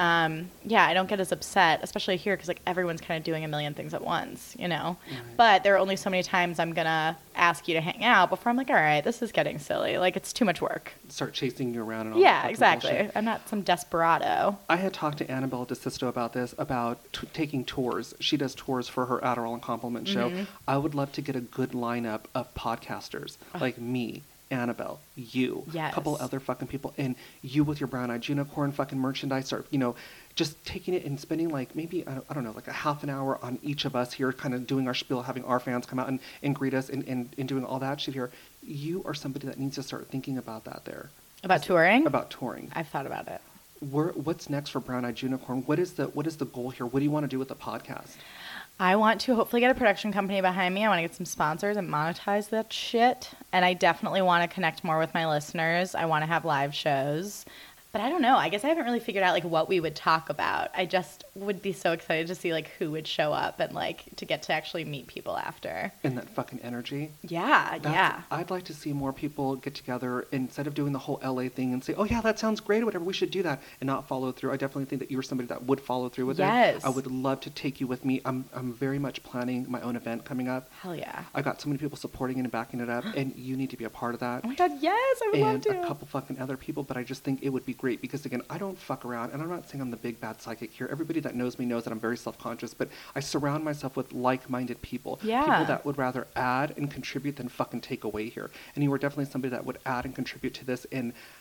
I don't get as upset, especially here, because like everyone's kind of doing a million things at once, Right. But there are only so many times I'm going to ask you to hang out before I'm like, all right, this is getting silly. Like, it's too much work. Start chasing you around and all Yeah, that exactly. bullshit. I'm not some desperado. I had talked to Annabelle DeSisto about this, about taking tours. She does tours for her Adderall and Compliment show. I would love to get a good lineup of podcasters, like me, Annabelle, you, yes. a couple other fucking people, and you with your brown-eyed unicorn fucking merchandise, or, just taking it and spending like maybe, I don't know, like a half an hour on each of us here, kind of doing our spiel, having our fans come out and greet us and doing all that shit here. You are somebody that needs to start thinking about that there. About touring? About touring. I've thought about it. What's next for Brown Eyed Unicorn? What is the goal here? What do you want to do with the podcast? I want to hopefully get a production company behind me. I want to get some sponsors and monetize that shit. And I definitely want to connect more with my listeners. I want to have live shows. But I don't know. I guess I haven't really figured out like what we would talk about. I just would be so excited to see like who would show up and like to get to actually meet people after. And that fucking energy. Yeah. I'd like to see more people get together instead of doing the whole LA thing and say, oh yeah, that sounds great or whatever, we should do that, and not follow through. I definitely think that you were somebody that would follow through with it. I would love to take you with me. I'm very much planning my own event coming up. Hell yeah. I got so many people supporting it and backing it up, and you need to be a part of that. Oh my God, yes, I would love to. And a couple fucking other people, but I just think it would be great because, again, I don't fuck around, and I'm not saying I'm the big bad psychic here. Everybody that knows me knows that I'm very self-conscious, but I surround myself with like-minded people. Yeah. People that would rather add and contribute than fucking take away here. And you were definitely somebody that would add and contribute to this, and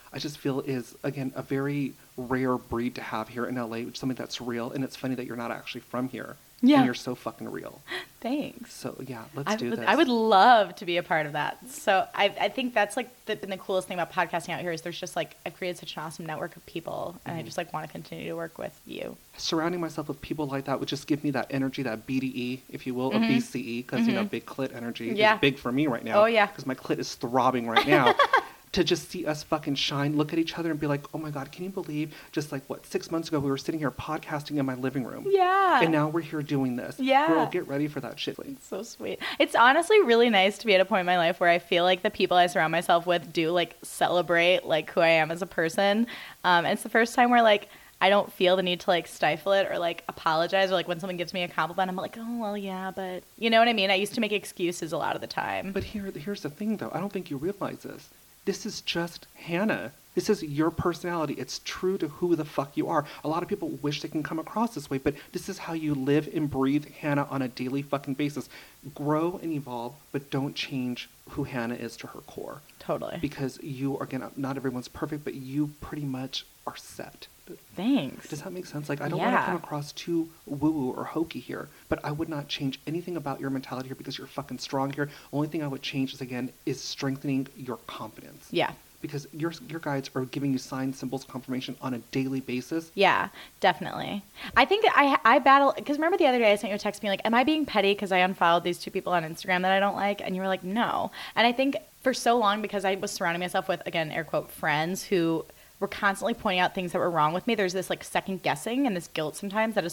I just feel is, again, a very rare breed to have here in LA, which is something that's real. And it's funny that you're not actually from here. Yeah. And you're so fucking real. Thanks. So, yeah, let's do this. I would love to be a part of that. So I think that's like been the coolest thing about podcasting out here is there's just like, I've created such an awesome network of people and I just like want to continue to work with you. Surrounding myself with people like that would just give me that energy, that BDE, if you will, or BCE, because, you know, big clit energy is big for me right now. Oh, yeah. Because my clit is throbbing right now. To just see us fucking shine, look at each other and be like, oh my God, can you believe just like, 6 months ago we were sitting here podcasting in my living room. Yeah. And now we're here doing this. Yeah. Girl, get ready for that shit. It's so sweet. It's honestly really nice to be at a point in my life where I feel like the people I surround myself with do like celebrate like who I am as a person. And it's the first time where like, I don't feel the need to like stifle it or like apologize or like when someone gives me a compliment, I'm like, oh, well, yeah, but you know what I mean? I used to make excuses a lot of the time. But here's the thing though. I don't think you realize this. This is just Hannah. This is your personality. It's true to who the fuck you are. A lot of people wish they can come across this way, but this is how you live and breathe Hannah on a daily fucking basis. Grow and evolve, but don't change who Hannah is to her core. Totally. Because you, again, not everyone's perfect, but you pretty much are set. Thanks. Does that make sense? Like, I don't want to come across too woo-woo or hokey here, but I would not change anything about your mentality here because you're fucking strong here. Only thing I would change is, again, is strengthening your confidence. Yeah. Because your guides are giving you signs, symbols, confirmation on a daily basis. Yeah, definitely. I think that I battle, because remember the other day I sent you a text being like, am I being petty because I unfollowed these 2 people on Instagram that I don't like? And you were like, no. And I think for so long, because I was surrounding myself with, again, air quote, friends who were constantly pointing out things that were wrong with me. There's this like second guessing and this guilt sometimes that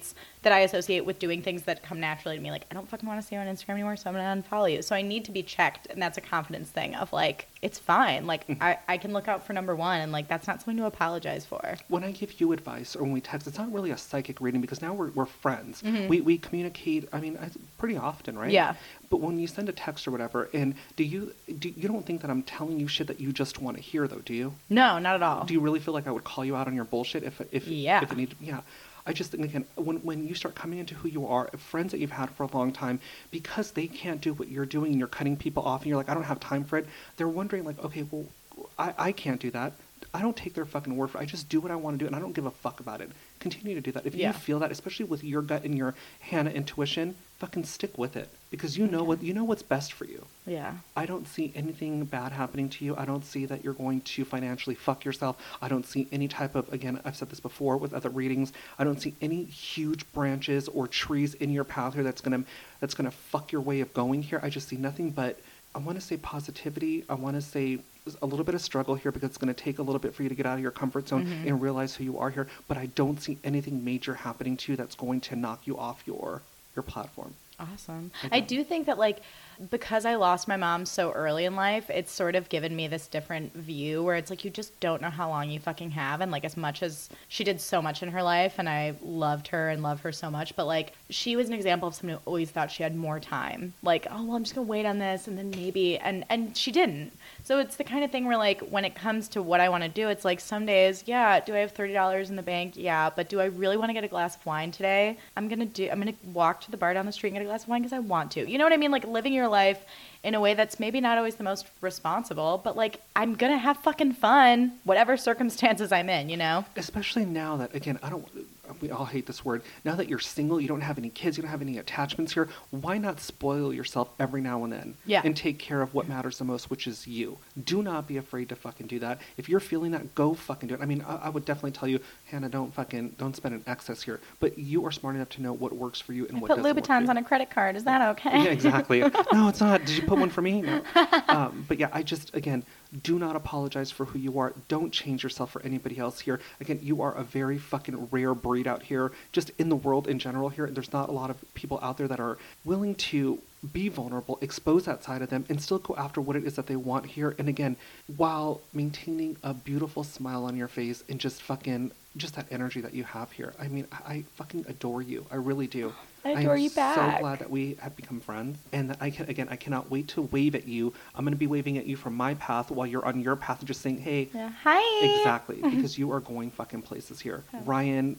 I associate with doing things that come naturally to me. Like, I don't fucking want to see you on Instagram anymore, so I'm going to unfollow you. So I need to be checked. And that's a confidence thing of like, it's fine. Like I can look out for number one and like, that's not something to apologize for. When I give you advice or when we text, it's not really a psychic reading because now we're friends. We communicate, I mean, pretty often, right? Yeah. But when you send a text or whatever, and you don't think that I'm telling you shit that you just want to hear, though, do you? No, not at all. Do you really feel like I would call you out on your bullshit if it needed? Yeah. I just think, again, when you start coming into who you are, friends that you've had for a long time, because they can't do what you're doing and you're cutting people off and you're like, I don't have time for it, they're wondering like, okay, well, I can't do that. I don't take their fucking word for it. I just do what I want to do and I don't give a fuck about it. Continue to do that. If you feel that, especially with your gut and your Hannah intuition, fucking stick with it because you know what's best for you. Yeah. I don't see anything bad happening to you. I don't see that you're going to financially fuck yourself. I don't see any type of, again, I've said this before with other readings, I don't see any huge branches or trees in your path here that's gonna fuck your way of going here. I just see nothing but, I want to say positivity. I want to say a little bit of struggle here because it's going to take a little bit for you to get out of your comfort zone and realize who you are here. But I don't see anything major happening to you that's going to knock you off your platform. Awesome. I do think that like because I lost my mom so early in life, it's sort of given me this different view where it's like you just don't know how long you fucking have. And like as much as she did so much in her life and I loved her and love her so much, but like she was an example of someone who always thought she had more time. Like, oh, well, I'm just going to wait on this and then maybe. And she didn't. So it's the kind of thing where like when it comes to what I want to do, it's like some days, yeah, do I have $30 in the bank? Yeah. But do I really want to get a glass of wine today? I'm going to walk to the bar down the street and get a glass of wine because I want to. You know what I mean? Like living your life in a way that's maybe not always the most responsible, but like I'm going to have fucking fun, whatever circumstances I'm in, you know? Especially now that, again, we all hate this word. Now that you're single, you don't have any kids, you don't have any attachments here, why not spoil yourself every now and then? Yeah. And take care of what matters the most, which is you. Do not be afraid to fucking do that. If you're feeling that, go fucking do it. I mean, I would definitely tell you, Hannah, don't spend an excess here. But you are smart enough to know what works for you and what doesn't work for you. Put Louboutins on a credit card. Is that okay? Yeah, exactly. No, it's not. Did you put one for me? No. But yeah, again, do not apologize for who you are. Don't change yourself for anybody else here. Again, you are a very fucking rare breed out here, just in the world in general here. There's not a lot of people out there that are willing to be vulnerable, expose that side of them, and still go after what it is that they want here. And again, while maintaining a beautiful smile on your face and just that energy that you have here. I mean, I fucking adore you. I really do. I adore you back. I'm so glad that we have become friends, and that I cannot wait to wave at you. I'm going to be waving at you from my path while you're on your path and just saying, hey. Yeah. Hi. Exactly, because you are going fucking places here. Oh. Ryan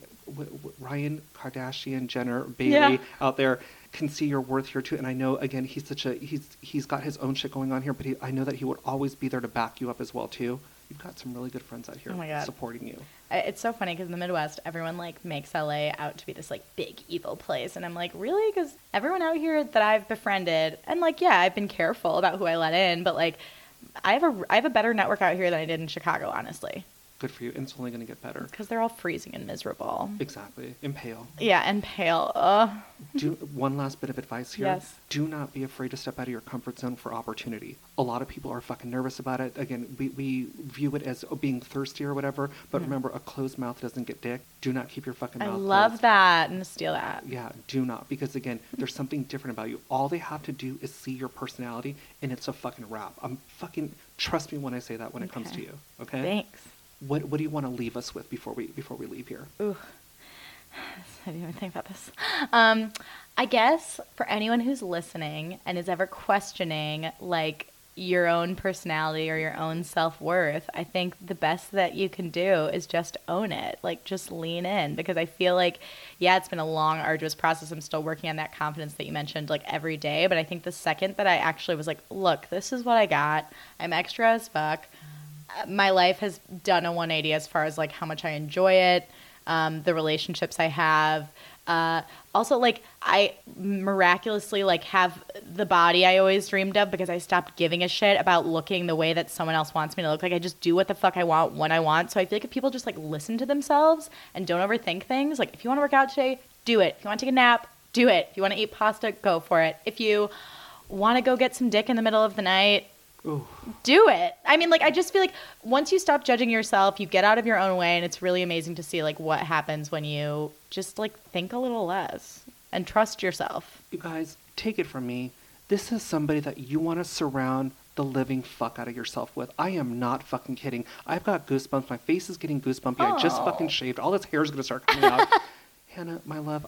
Kardashian, Jenner, Bailey out there can see your worth here too. And I know, again, he's got his own shit going on here, but I know that he would always be there to back you up as well too. you've got some really good friends out here Oh my God. supporting you. It's so funny because in the Midwest, everyone like makes LA out to be this like big evil place, and I'm like, really? Because everyone out here that I've befriended, and like, yeah, I've been careful about who I let in, but like, I have a better network out here than I did in Chicago, honestly. Good for you. And it's only going to get better. Because they're all freezing and miserable. Exactly. And pale. Yeah, and pale. Ugh. One last bit of advice here. Yes. Do not be afraid to step out of your comfort zone for opportunity. A lot of people are fucking nervous about it. Again, we view it as being thirsty or whatever, but remember, a closed mouth doesn't get dick. Do not keep your fucking I mouth love closed. that. I'm going to steal that. Yeah, do not. Because again, there's something different about you. All they have to do is see your personality, and it's a fucking wrap. Trust me when I say that when it comes to you. Okay? Thanks. What do you want to leave us with before we leave here? Ooh. I didn't even think about this. I guess for anyone who's listening and is ever questioning like your own personality or your own self-worth, I think the best that you can do is just own it. Like, just lean in, because I feel like, yeah, it's been a long, arduous process. I'm still working on that confidence that you mentioned, like, every day. But I think the second that I actually was like, look, this is what I got. I'm extra as fuck. My life has done a 180 as far as like how much I enjoy it, the relationships I have. Also, like, I miraculously like have the body I always dreamed of, because I stopped giving a shit about looking the way that someone else wants me to look. Like, I just do what the fuck I want when I want. So I feel like if people just like listen to themselves and don't overthink things, like, if you want to work out today, do it. If you want to take a nap, do it. If you want to eat pasta, go for it. If you want to go get some dick in the middle of the night, Ooh. do it. I mean, like, I just feel like once you stop judging yourself, you get out of your own way, and it's really amazing to see like what happens when you just like think a little less and trust yourself. You guys, take it from me. This is somebody that you want to surround the living fuck out of yourself with. I am not fucking kidding. I've got goosebumps. My face is getting goosebumpy. I just fucking shaved. All this hair is going to start coming out. Hannah, my love,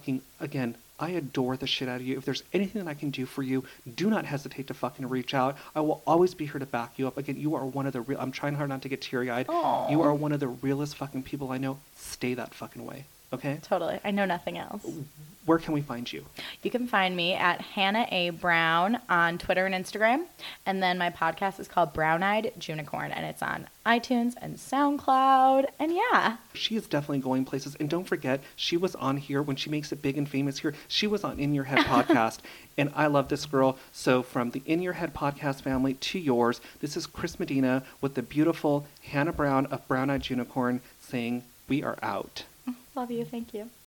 I adore the shit out of you. If there's anything that I can do for you, do not hesitate to fucking reach out. I will always be here to back you up. Again, you are one of the real, I'm trying hard not to get teary-eyed. Aww. You are one of the realest fucking people I know. Stay that fucking way, okay? Totally. I know nothing else. Where can we find you? You can find me at Hannah A. Brown on Twitter and Instagram. And then my podcast is called Brown Eyed Junicorn, and it's on iTunes and SoundCloud. And yeah. She is definitely going places. And don't forget, she was on here when she makes it big and famous here. She was on In Your Head podcast. And I love this girl. So from the In Your Head podcast family to yours, this is Chris Medina with the beautiful Hannah Brown of Brown Eyed Junicorn saying, we are out. Love you. Thank you.